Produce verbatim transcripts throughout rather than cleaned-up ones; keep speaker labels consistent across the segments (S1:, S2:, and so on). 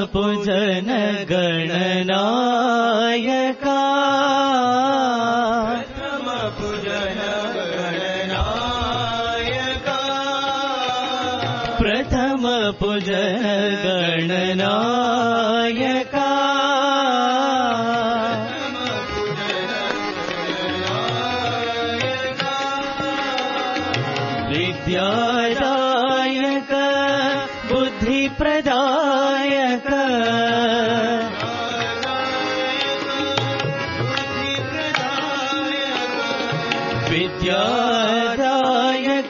S1: पूजन गणनायका
S2: प्रथम पूजन गणनायका
S1: प्रथम पूजन गणनायका विद्यादायक बुद्धिप्रदायक विद्यादायक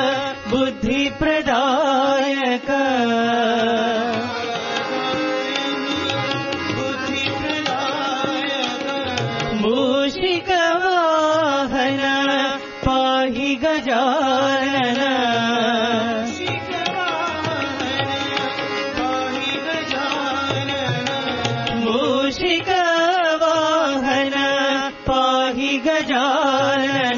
S1: बुद्धिप्रदायक मूषिकवाहन पाहि गजानन मूषिकवाहन पाहि गजानन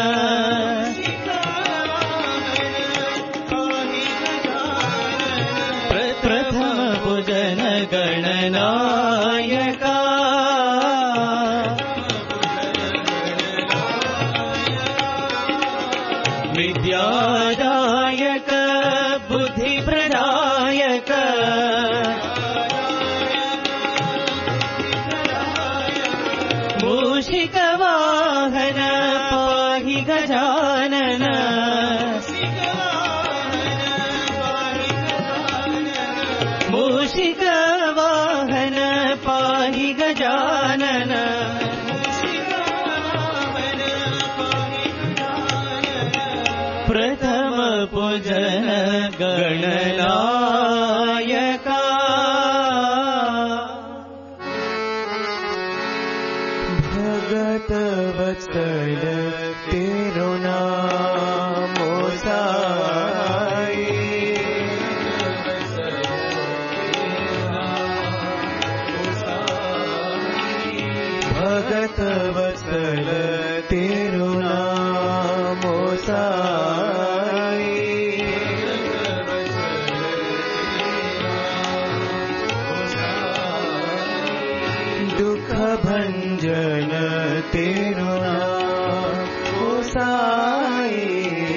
S1: प्रथम पूजन गणनायका विद्यादायक बुद्धिप्रदायक मूषिकवाहन पाहि गजानन मूषिकवाहन पाहि गजानन प्रथम पूजन गणनायका
S2: भगत वत्सल तेरो नाम साई भगत वत्सल तेरो नाम साई दुख भंजन तेरो नाम साई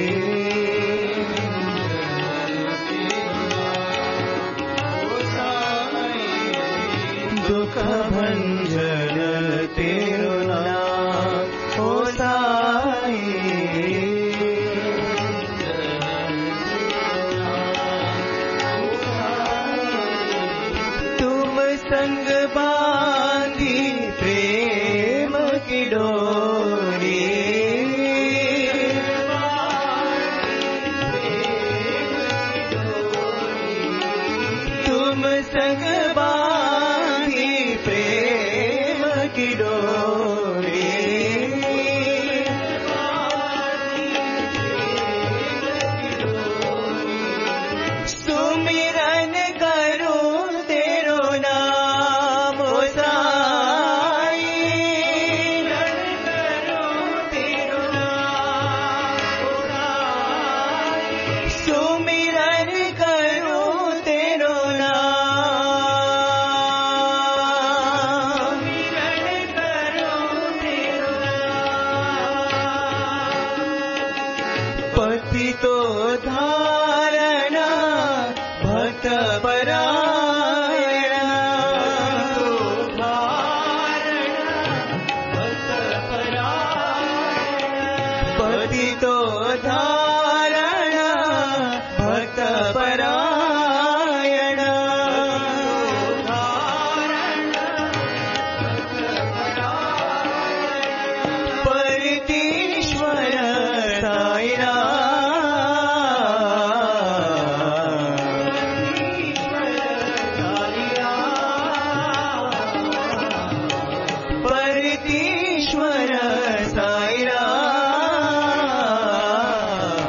S2: दुख भंजन तेरो नाम साई तुम संग बांधी प्रेम की डोरी तुम संग बांधी प्रेम की डोरी सुमिरन करूं तेरो नाम साई सुमिरन करूं तेरो नाम पति तो धारणा भक्त परायण पति तो धारणा भक्त परायण परितीश्वर साईरा परितीश्वर साईरा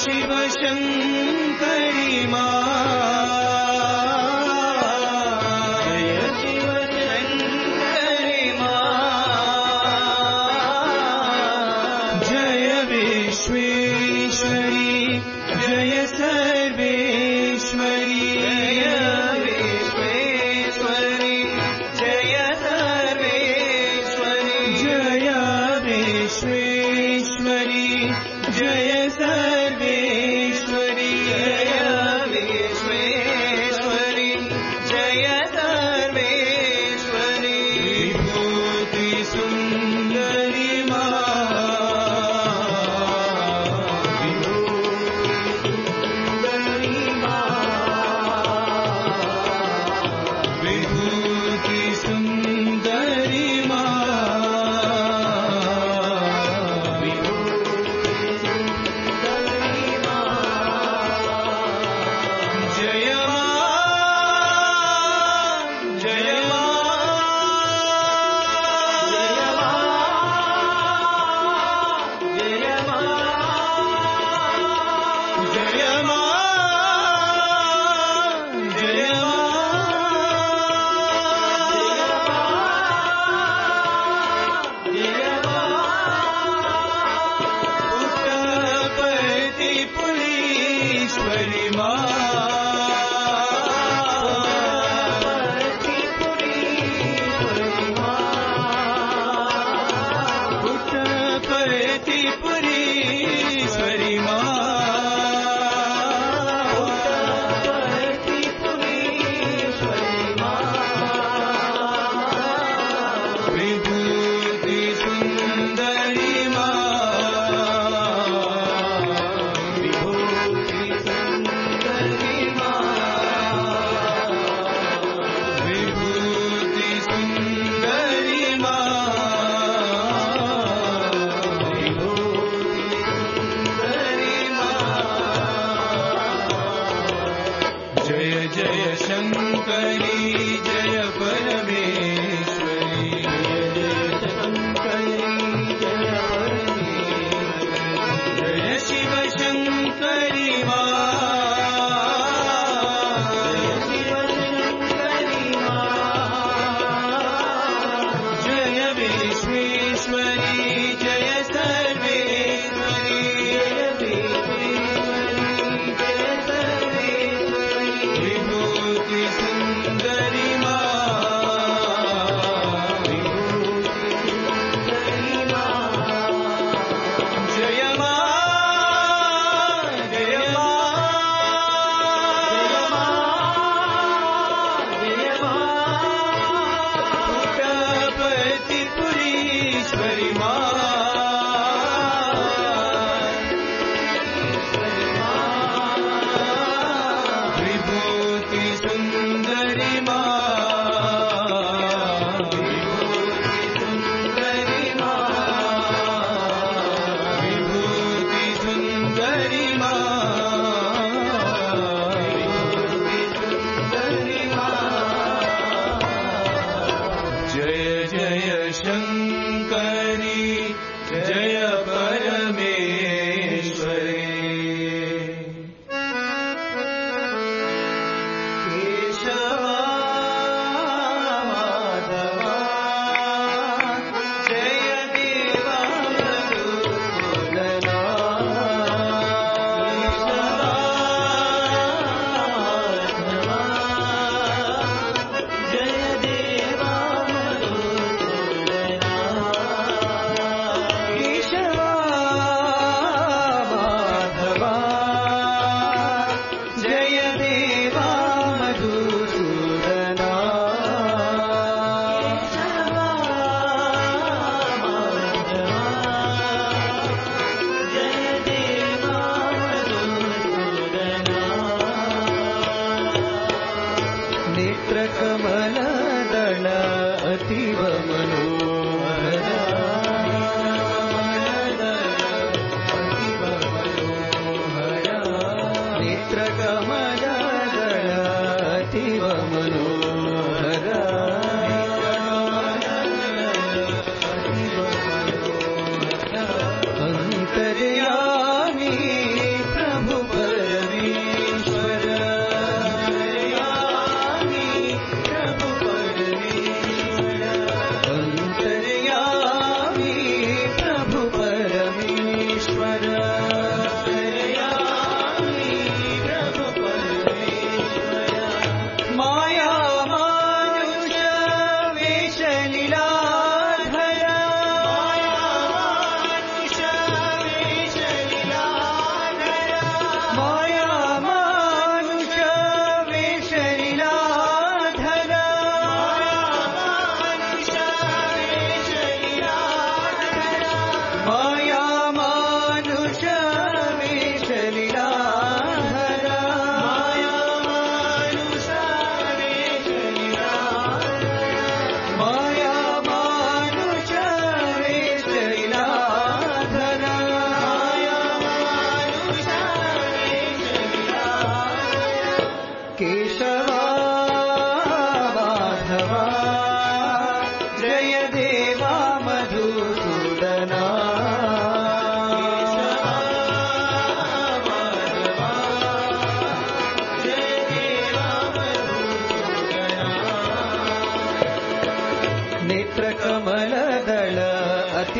S2: शिव शङ्करि मा जय शिव शङ्करि मा जय विश्वेश्वरी जय सर्वेश्वरी जय विश्वेश्वरी जय सर्वेश्वरी जय विश्वेश्वरी जय सर्वेश्वरी जय विश्वेश्वरी जय सर्वेश्वरी विभूति सुन्दरी मा विभूति सुन्दरी मा जय मां जय पुट्टपर्तिपुरीश्वरी मां पुट्टपर्तिपुरीश्वरी मां विभूति सुन्दरी मां विभूति सुन्दरी मां विभूति सुन्दरी मां विभूति सुन्दरी मां जय जय शङ्करी जय परमेश्वरी जय जय शङ्करी जय परमेश्वरी जय शिव शङ्करि मा जय शिव शङ्करि मा जय विश्वेश्वरी जय सर्वेश्वरी जय विश्वेश्वरी जय सर्वेश्वरी विभूति सुन्दरी मा विभूति सुन्दरी मा जय मां जय मां जय मां पुट्टपर्तिपुरीश्वरी मां विभूति सुन्दरी मां विभूति सुन्दरी मां विभूति सुन्दरी मां विभूति सुन्दरी मां जय जय शङ्करी जय परमेश्वरी केशवा माधवा जय देवा मधुसूदना केशवा माधवा जय देवा मधुसूदना केशवा माधवा जय देवा मधुसूदना केशवा माधवा जय देवा मधुसूदना नेत्रकमलदल अतीव मनोहरा अतीव मनोहरा नेत्रकमलदल अतीव मनोहरा अन्तर्यामी प्रभु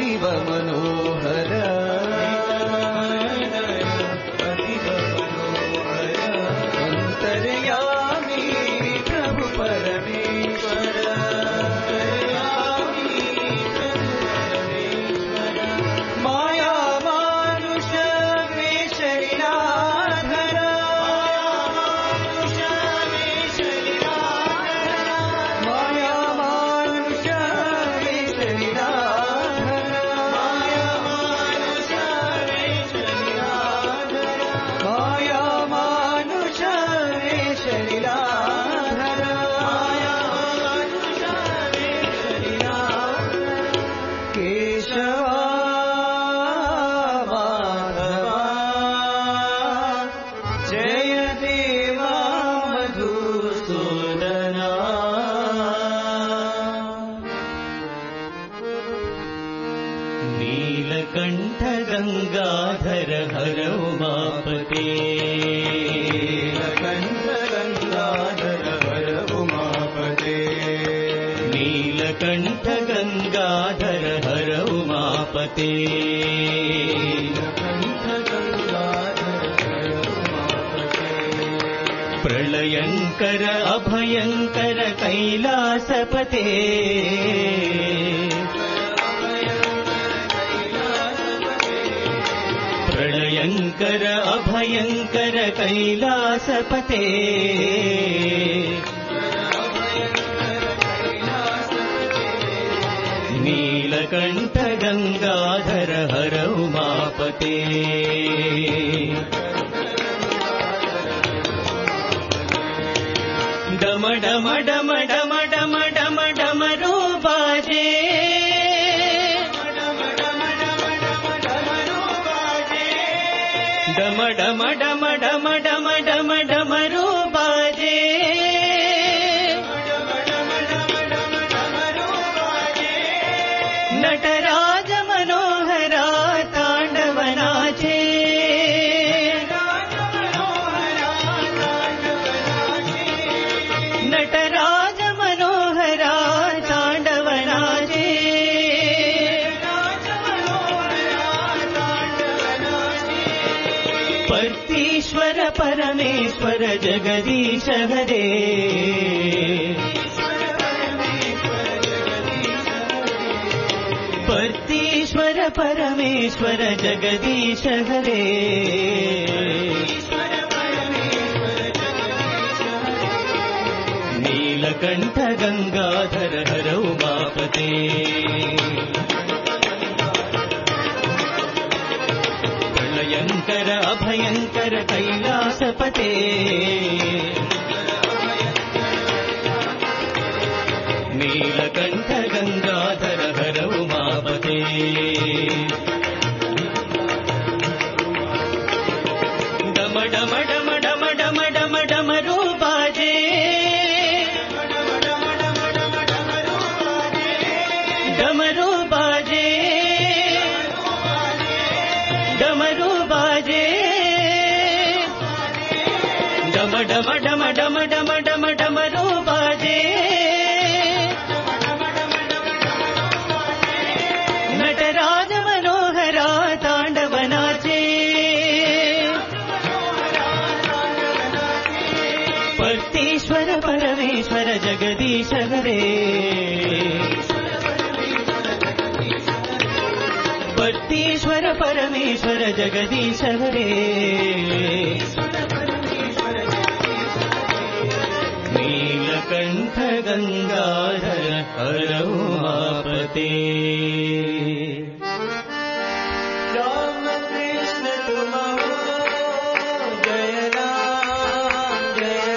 S2: अतीव मनोहर अतीव मनोहर अंतर्यामी प्रभु परमेश्वर माया मानुष वेश लीलाधर माया मानुष वेश लीलाधर माया मानुष वेश लीलाधर माया मानुष वेश लीलाधर माया मानुष वेश लीलाधर केशवा माधवा जय देवा मधुसूदना
S1: नीलकंठ गंगाधर हर उमापते
S2: नीलकंठ गंगाधर हर उमापते
S1: नीलकंठ गंगाधर हर उमापते
S2: नीलकंठ गंगाधर हर उमापते
S1: प्रलयंकर अभयंकर कैलासपते प्रलयंकर अभयंकर कैलासपते नीलकंठ गंगाधर हर उमापते डम डम डम डम डम डम डमरू बाजे डम डम डम डम डम डम डमरू बाजे नटराज मनोहरा तांडव नाचे नटराज मनोहरा तांडव नाचे पर्तीश्वर परमेश्वर जगदीश हरे पर्तीश्वर परमेश्वर जगदीश हरे नीलकंठ गंगाधर हर उमापते प्रलयंकर अभयंकर कैलासपते नीलकंठ गंगाधर हर उमापते डम डम डम डम डम डम डमरू बाजे डमरू बाजे डमरू बाजे डम डम डम डम डम डम डमरू बाजे नटराज मनोहरा तांडव नाचे पर्तीश्वर परमेश्वर जगदीश हरे पर्तीश्वर परमेश्वर जगदीश हरे नीलकंठ गंगाधर हर उमापते
S2: राम कृष्ण तुम हो जय राम जय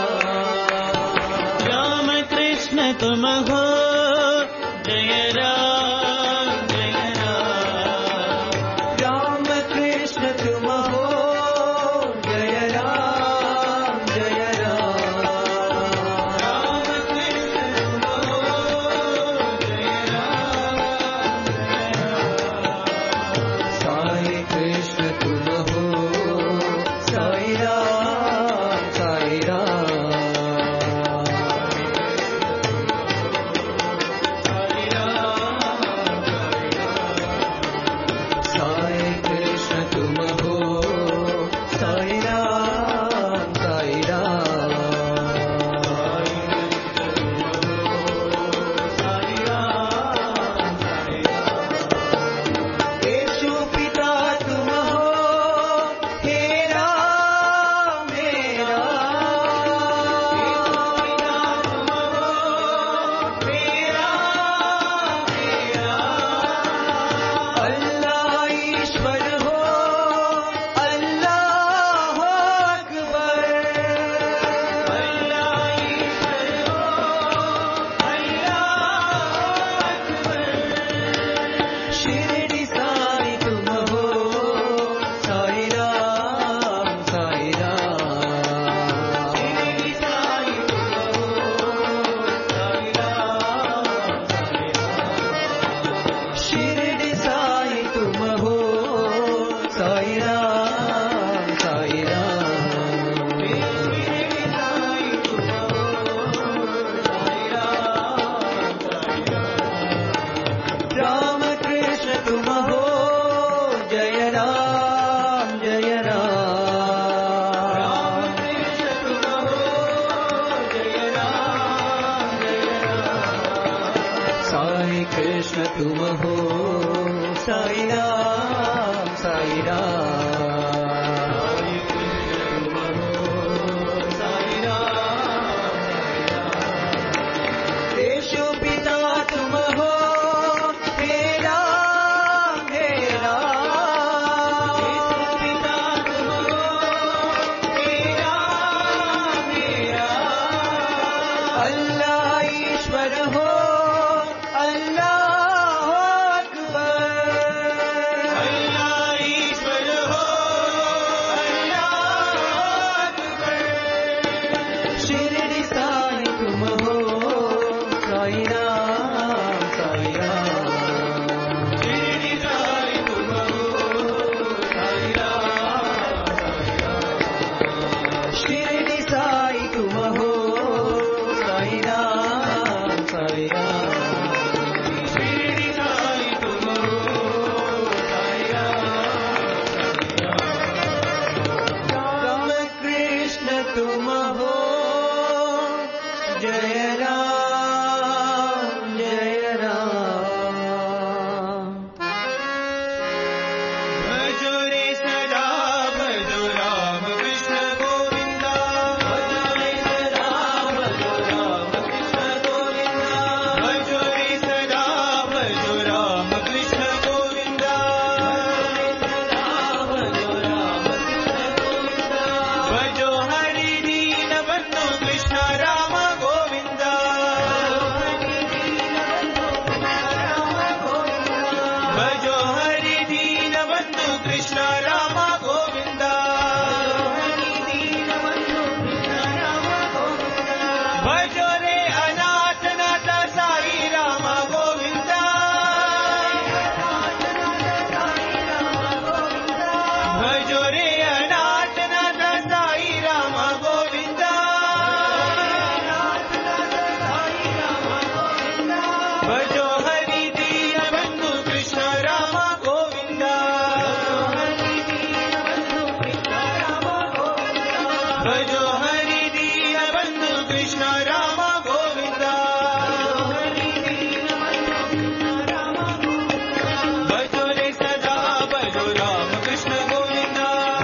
S2: राम
S1: राम कृष्ण तुम हो जय राम जय राम
S2: राम कृष्ण तुम हो जय राम जय राम
S1: राम कृष्ण तुम हो जय राम
S2: साई कृष्ण तुम हो साई राम साई राम भजो हरि दीन बंधु कृष्ण राम गोविंद भजो रे सदा भजो राम कृष्ण गोविंद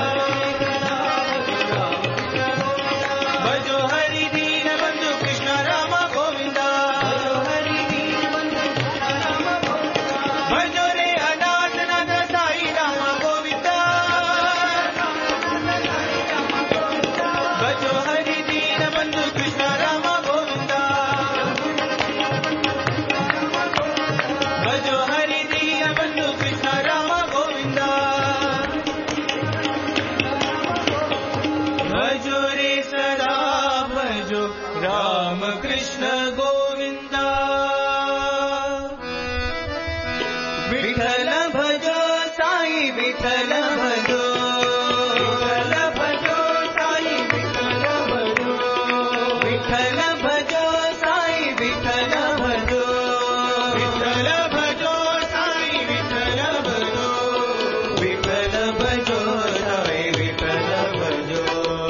S2: भजो हरि दीन बंधु कृष्ण राम गोविंद भजो रे अनाथ नाथ साई राम गोविंद भजो हरि दीन बंधु कृष्ण राम गोविंद भजो हरि दीन बंधु कृष्ण राम गोविंद भजो रे सदा भजो राम कृष्ण गोविंद विठ्ठल भजो साई विठ्ठल भजो विठ्ठल भजो साई विठ्ठल भजो विठ्ठल भजो साई विठ्ठल भजो विठ्ठल भजो साई विठ्ठल भजो विठ्ठल भजो साई विठ्ठल भजो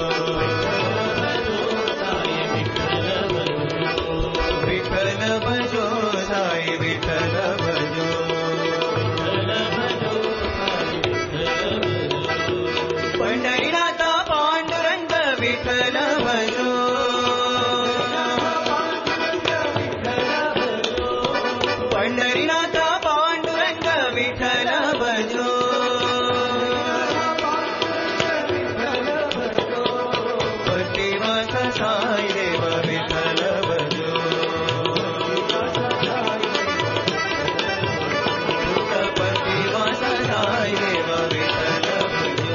S2: विठ्ठल भजो साई विठ्ठल भजो पंढरीनाथ पांडुरंग विठ्ठल भजो पंढरीनाथ पांडुरंग विठ्ठल भजो प्रतिवास साई देव विठ्ठल भजो प्रतिवास साई देव विठ्ठल भजो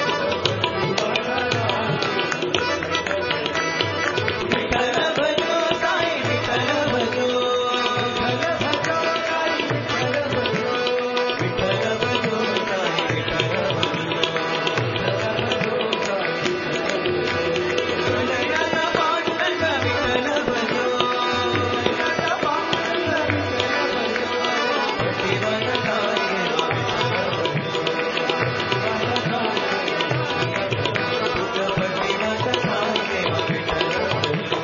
S2: विठ्ठल भजो साई विठ्ठल भजो विठ्ठल भजो साई विठ्ठल भजो पंढरीनाथ पांडुरंग विठ्ठल भजो प्रतिवास साई देव प्रतिवास साई देव विठ्ठल भजो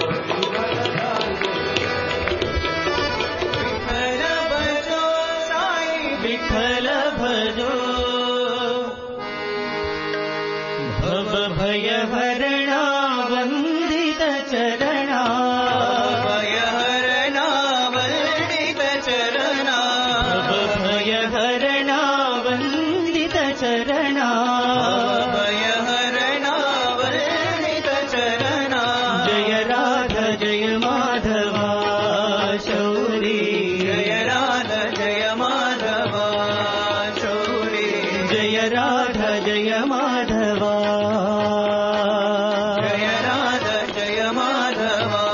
S2: विठ्ठल भजो साई विठ्ठल भजो भव भय हरणा वंदित चरणा भय हरणा वंदित चरणा भव भय हरणा वंदित चरणा भय हरणा वंदित चरणा जय राधा जय माधवा शौरी जय राधा जय माधवा शौरी जय राधा जय माधवा जय राधा जय माधवा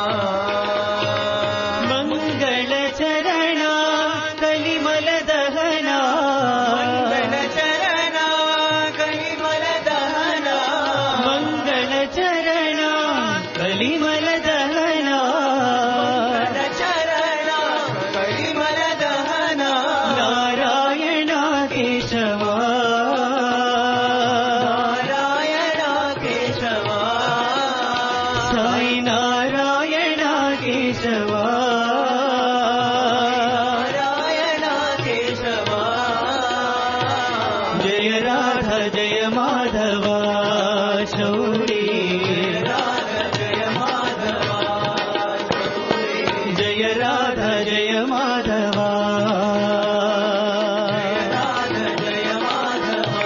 S2: मंगल चरणा कलिमल दहना मंगल चरणा कलिमल दहना मंगल चरणा कलिमल दहना मंगल चरणा कलिमल दहना नारायण केशवा नारायण केशवा साई नारायण केशवा नारायण केशवा जय राधा जय माधवा शौरी राधा जय माधवा जय राधा जय माधवा राधा जय माधवा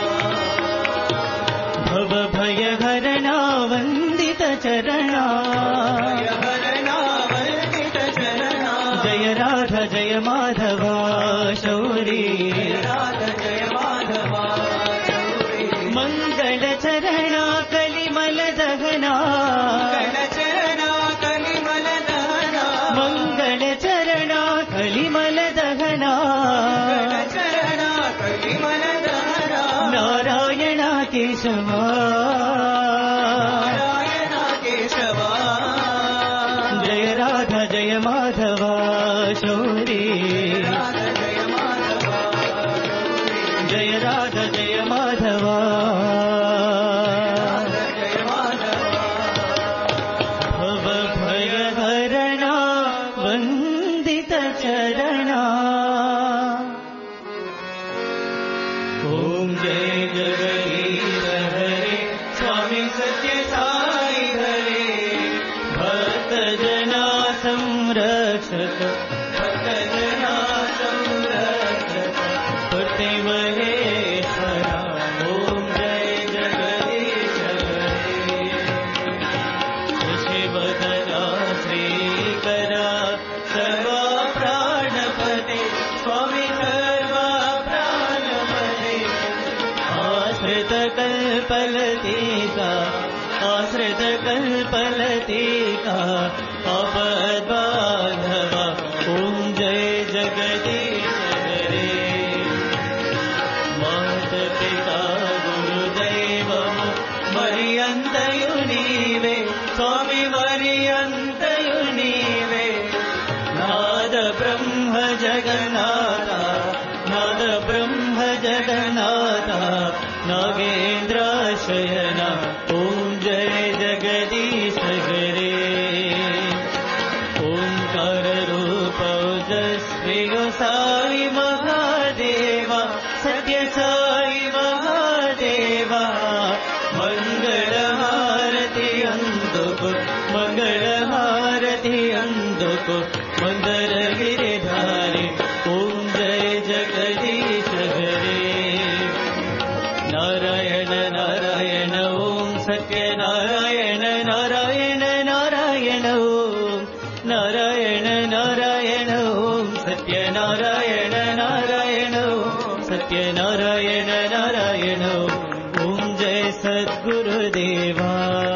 S2: भव भय हरणा वंदित चरणा भय हरणा वंदित चरणा जय राधा जय माधवा शौरी राधा जय माधवा शौरी मंगल चरणा कलिमल दहना मंगल चरणा कलिमल दहना मंगल चरणा कलिमल दहना मंगल चरणा कलिमल दहना नारायण केशवा नारायण केशवा जय राधा जय माधवा शौरी राधा जय माधवा जय राधा जय माधवा जय माधवा सत्य साई धरे
S1: भक्त जना संरक्षक
S2: भक्त जना संरक्षक
S1: पुटे महेश्वरा
S2: ओम जय जगदीश हरे
S1: शिवधरा श्रीकरा
S2: सर्वा प्राणपते स्वामी सर्वा प्राणपते
S1: आश्रित कल्पलतिका आश्रित कल्पलतिका आपद्बान्धवा ॐ जय जगदीश हरे मात पिता गुरुदैवमु
S2: मरियन्तयु नीवे स्वामी मरियन्तयु नीवे
S1: नाद ब्रह्म जगन्नाथा नाद ब्रह्म जगन्नाथा नागेन्द्राशयना ॐ जय जगदीश हरे ओंकार रूप ओजस्वी साई महादेवा सत्य साई महादेवा मंगल हारति अंदुको मंगल हारति अंदुको मंदर गिरिधारी ओम जय जगदीश हरे नारायण नारायण ओम सत्य नारायण नारायण नारायण ओम नारायण नारायण ओम सत्य नारायण नारायण ओम सत्य नारायण नारायण ओम जय सद्गुरुदेवा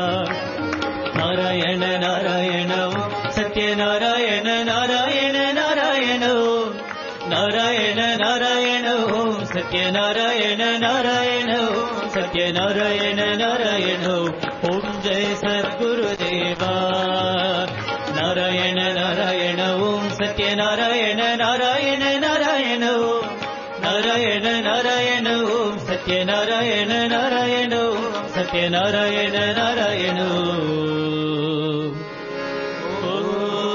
S1: नारायण नारायण ओम सत्य नारायण नारायण नारायण ओम नारायण नारायण ओम सत्य नारायण नारायण ओम सत्य नारायण नारायण ओम जय सद्गुरुदेवा नारायण नारायण ओम सत्य नारायण नारायण नारायण ओम नारायण नारायण ओम सत्य नारायण नारायण ओम सत्य नारायण नारायण ओम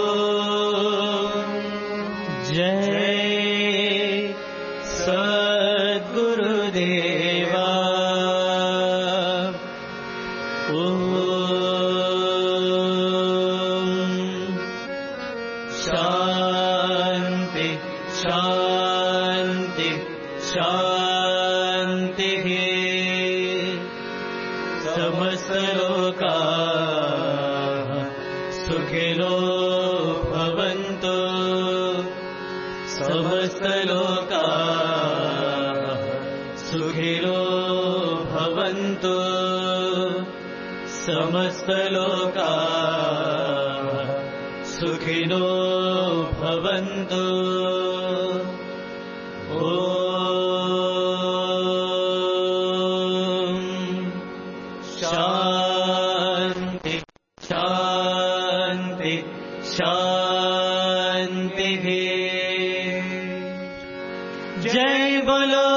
S1: जय सद्गुरुदेवा ओम शांति शांति शांति समस्त लोकाः सुखिनो भवन्तु समस्त लोकाः सुखिनो भवन्तु समस्त लोकाः सुखिनो भवन्तु ॐ शान्ति शान्ति शान्तिः जय बोलो